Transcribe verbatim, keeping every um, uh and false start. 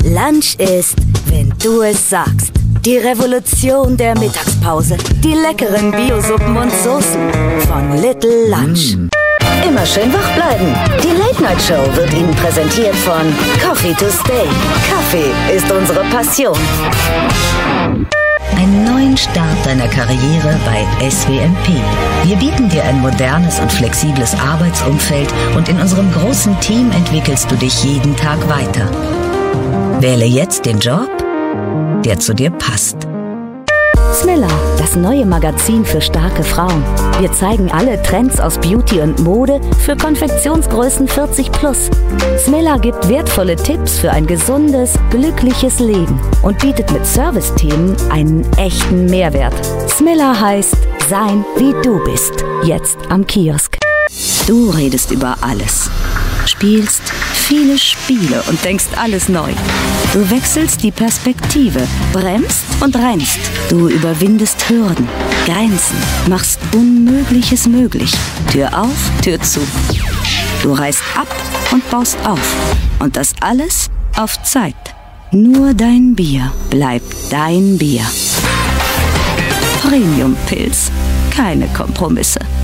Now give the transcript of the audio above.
Lunch ist, wenn du es sagst. Die Revolution der Mittagspause. Die leckeren Biosuppen und Soßen von Little Lunch. Mm. Immer schön wach bleiben. Die Late Night Show wird Ihnen präsentiert von Coffee to Stay. Kaffee ist unsere Passion. Einen neuen Start deiner Karriere bei S W M P. Wir bieten dir ein modernes und flexibles Arbeitsumfeld und in unserem großen Team entwickelst du dich jeden Tag weiter. Wähle jetzt den Job, der zu dir passt. Smilla, das neue Magazin für starke Frauen. Wir zeigen alle Trends aus Beauty und Mode für Konfektionsgrößen vierzig plus. Smilla gibt wertvolle Tipps für ein gesundes, glückliches Leben und bietet mit Service-Themen einen echten Mehrwert. Smilla heißt Sein wie du bist. Jetzt am Kiosk. Du redest über alles. Spielst viele Spiele und denkst alles neu. Du wechselst die Perspektive, bremst und rennst. Du überwindest Hürden, Grenzen, machst Unmögliches möglich. Tür auf, Tür zu. Du reißt ab und baust auf. Und das alles auf Zeit. Nur dein Bier bleibt dein Bier. Premium Pils. Keine Kompromisse.